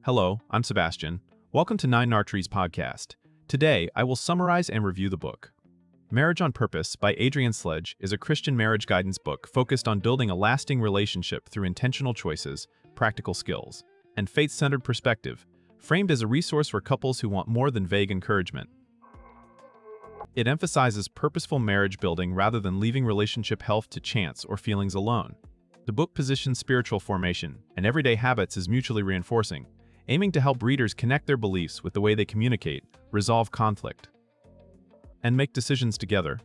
Hello, I'm Sebastian. Welcome to Nine Nartrees podcast. Today, I will summarize and review the book. Marriage on Purpose by Adrian Sledge is a Christian marriage guidance book focused on building a lasting relationship through intentional choices, practical skills, and faith-centered perspective, framed as a resource for couples who want more than vague encouragement. It emphasizes purposeful marriage building rather than leaving relationship health to chance or feelings alone. The book positions spiritual formation and everyday habits as mutually reinforcing, aiming to help readers connect their beliefs with the way they communicate, resolve conflict, and make decisions together.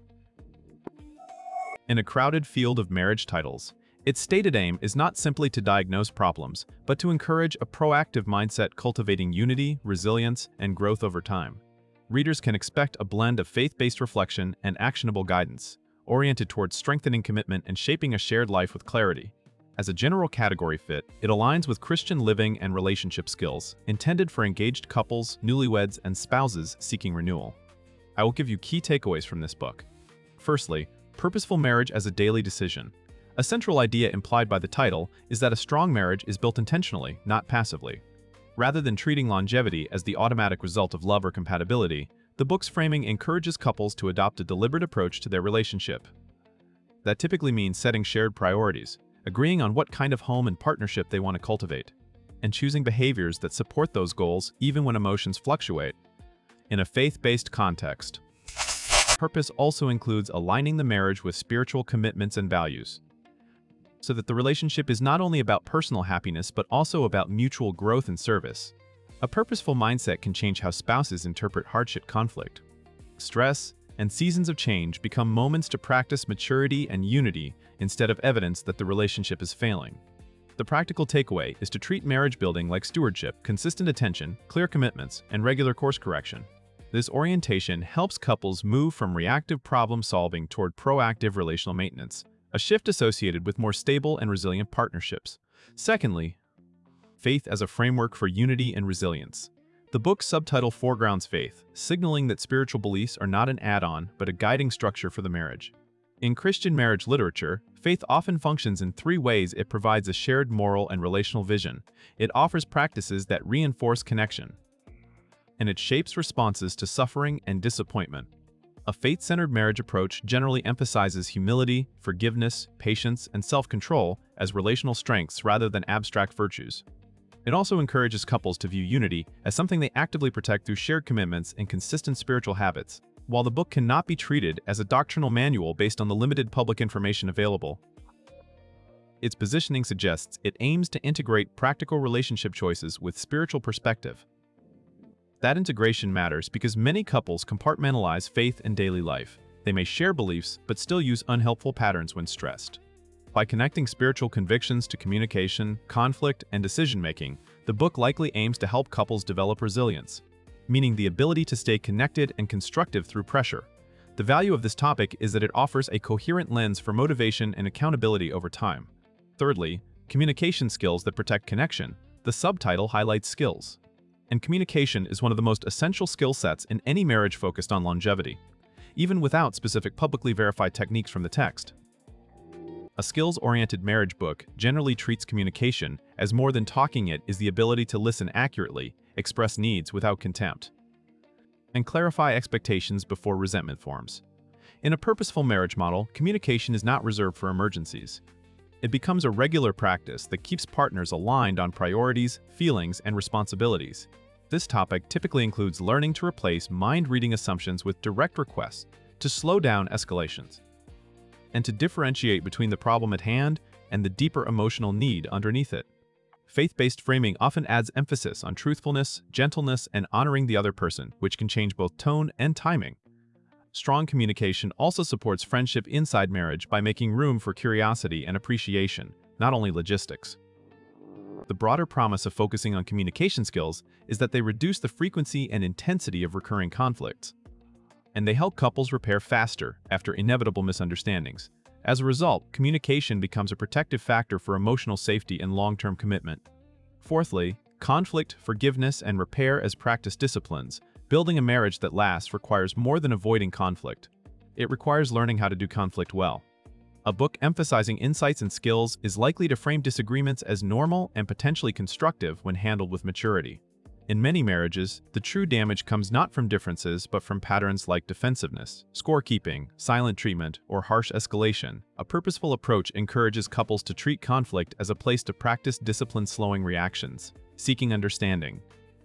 In a crowded field of marriage titles, its stated aim is not simply to diagnose problems, but to encourage a proactive mindset cultivating unity, resilience, and growth over time. Readers can expect a blend of faith-based reflection and actionable guidance, oriented towards strengthening commitment and shaping a shared life with clarity. As a general category fit, it aligns with Christian living and relationship skills, intended for engaged couples, newlyweds, and spouses seeking renewal. I will give you key takeaways from this book. Firstly, purposeful marriage as a daily decision. A central idea implied by the title is that a strong marriage is built intentionally, not passively. Rather than treating longevity as the automatic result of love or compatibility, the book's framing encourages couples to adopt a deliberate approach to their relationship. That typically means setting shared priorities, agreeing on what kind of home and partnership they want to cultivate, and choosing behaviors that support those goals even when emotions fluctuate. In a faith-based context, purpose also includes aligning the marriage with spiritual commitments and values, so that the relationship is not only about personal happiness but also about mutual growth and service. A purposeful mindset can change how spouses interpret hardship, conflict, stress, and seasons of change become moments to practice maturity and unity instead of evidence that the relationship is failing. The practical takeaway is to treat marriage building like stewardship, consistent attention, clear commitments, and regular course correction. This orientation helps couples move from reactive problem solving toward proactive relational maintenance, a shift associated with more stable and resilient partnerships. Secondly, faith as a framework for unity and resilience. The book's subtitle foregrounds faith, signaling that spiritual beliefs are not an add-on but a guiding structure for the marriage. In Christian marriage literature, faith often functions in three ways. It provides a shared moral and relational vision, it offers practices that reinforce connection, and it shapes responses to suffering and disappointment. A faith-centered marriage approach generally emphasizes humility, forgiveness, patience, and self-control as relational strengths rather than abstract virtues. It also encourages couples to view unity as something they actively protect through shared commitments and consistent spiritual habits. While the book cannot be treated as a doctrinal manual based on the limited public information available, its positioning suggests it aims to integrate practical relationship choices with spiritual perspective. That integration matters because many couples compartmentalize faith and daily life. They may share beliefs but still use unhelpful patterns when stressed. By connecting spiritual convictions to communication, conflict, and decision-making, the book likely aims to help couples develop resilience, meaning the ability to stay connected and constructive through pressure. The value of this topic is that it offers a coherent lens for motivation and accountability over time. Thirdly, communication skills that protect connection. The subtitle highlights skills, and communication is one of the most essential skill sets in any marriage focused on longevity, even without specific publicly verified techniques from the text. A skills-oriented marriage book generally treats communication as more than talking. It is the ability to listen accurately, express needs without contempt, and clarify expectations before resentment forms. In a purposeful marriage model, communication is not reserved for emergencies. It becomes a regular practice that keeps partners aligned on priorities, feelings, and responsibilities. This topic typically includes learning to replace mind-reading assumptions with direct requests, to slow down escalations, and to differentiate between the problem at hand and the deeper emotional need underneath it. Faith-based framing often adds emphasis on truthfulness, gentleness, and honoring the other person, which can change both tone and timing. Strong communication also supports friendship inside marriage by making room for curiosity and appreciation, not only logistics. The broader promise of focusing on communication skills is that they reduce the frequency and intensity of recurring conflicts, and they help couples repair faster after inevitable misunderstandings. As a result, communication becomes a protective factor for emotional safety and long-term commitment. Fourthly, conflict, forgiveness, and repair as practice disciplines. Building a marriage that lasts requires more than avoiding conflict. It requires learning how to do conflict well. A book emphasizing insights and skills is likely to frame disagreements as normal and potentially constructive when handled with maturity. In many marriages, the true damage comes not from differences but from patterns like defensiveness, scorekeeping, silent treatment, or harsh escalation. A purposeful approach encourages couples to treat conflict as a place to practice discipline, slowing reactions, seeking understanding,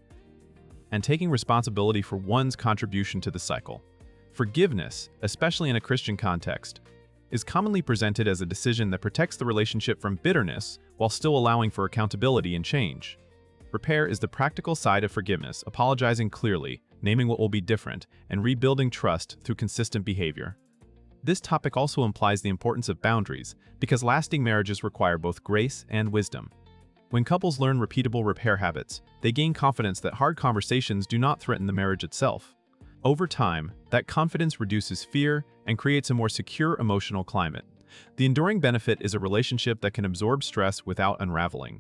and taking responsibility for one's contribution to the cycle. Forgiveness, especially in a Christian context, is commonly presented as a decision that protects the relationship from bitterness while still allowing for accountability and change. Repair is the practical side of forgiveness, apologizing clearly, naming what will be different, and rebuilding trust through consistent behavior. This topic also implies the importance of boundaries, because lasting marriages require both grace and wisdom. When couples learn repeatable repair habits, they gain confidence that hard conversations do not threaten the marriage itself. Over time, that confidence reduces fear and creates a more secure emotional climate. The enduring benefit is a relationship that can absorb stress without unraveling.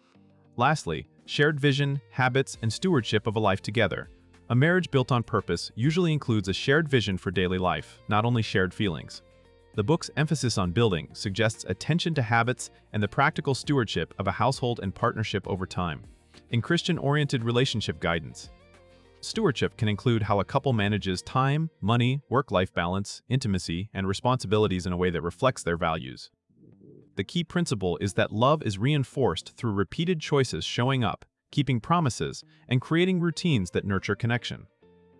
Lastly, shared vision, habits, and stewardship of a life together. A marriage built on purpose usually includes a shared vision for daily life, not only shared feelings. The book's emphasis on building suggests attention to habits and the practical stewardship of a household and partnership over time. In Christian-oriented relationship guidance, stewardship can include how a couple manages time, money, work-life balance, intimacy, and responsibilities in a way that reflects their values. The key principle is that love is reinforced through repeated choices, showing up, keeping promises, and creating routines that nurture connection.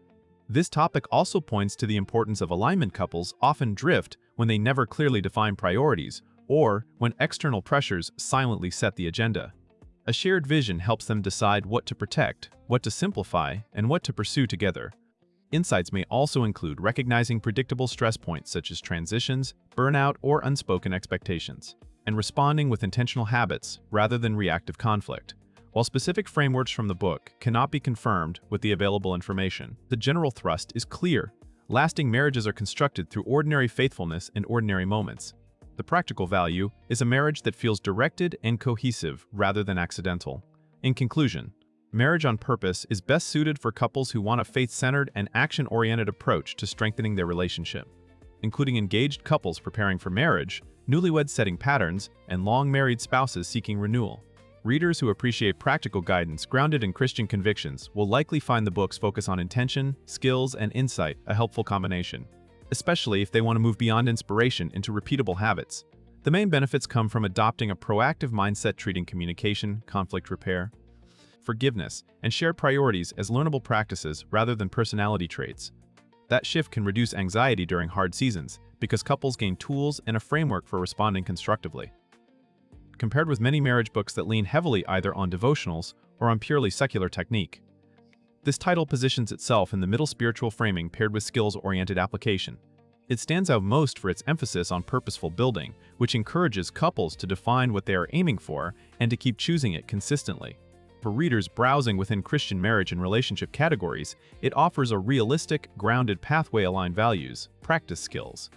This topic also points to the importance of alignment. Couples often drift when they never clearly define priorities or when external pressures silently set the agenda. A shared vision helps them decide what to protect, what to simplify, and what to pursue together. Insights may also include recognizing predictable stress points such as transitions, burnout, or unspoken expectations, and responding with intentional habits rather than reactive conflict. While specific frameworks from the book cannot be confirmed with the available information, the general thrust is clear. Lasting marriages are constructed through ordinary faithfulness in ordinary moments. The practical value is a marriage that feels directed and cohesive rather than accidental. In conclusion, Marriage on Purpose is best suited for couples who want a faith-centered and action-oriented approach to strengthening their relationship, including engaged couples preparing for marriage, newlyweds setting patterns, and long-married spouses seeking renewal. Readers who appreciate practical guidance grounded in Christian convictions will likely find the book's focus on intention, skills, and insight a helpful combination, especially if they want to move beyond inspiration into repeatable habits. The main benefits come from adopting a proactive mindset, treating communication, conflict repair, forgiveness, and shared priorities as learnable practices rather than personality traits. That shift can reduce anxiety during hard seasons because couples gain tools and a framework for responding constructively. Compared with many marriage books that lean heavily either on devotionals or on purely secular technique, this title positions itself in the middle, spiritual framing paired with skills-oriented application. It stands out most for its emphasis on purposeful building, which encourages couples to define what they are aiming for and to keep choosing it consistently. For readers browsing within Christian marriage and relationship categories, it offers a realistic, grounded pathway, align values, practice skills,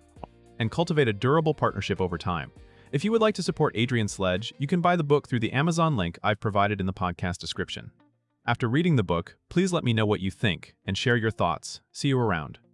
and cultivate a durable partnership over time. If you would like to support Adrian Sledge, you can buy the book through the Amazon link I've provided in the podcast description. After reading the book, please let me know what you think and share your thoughts. See you around.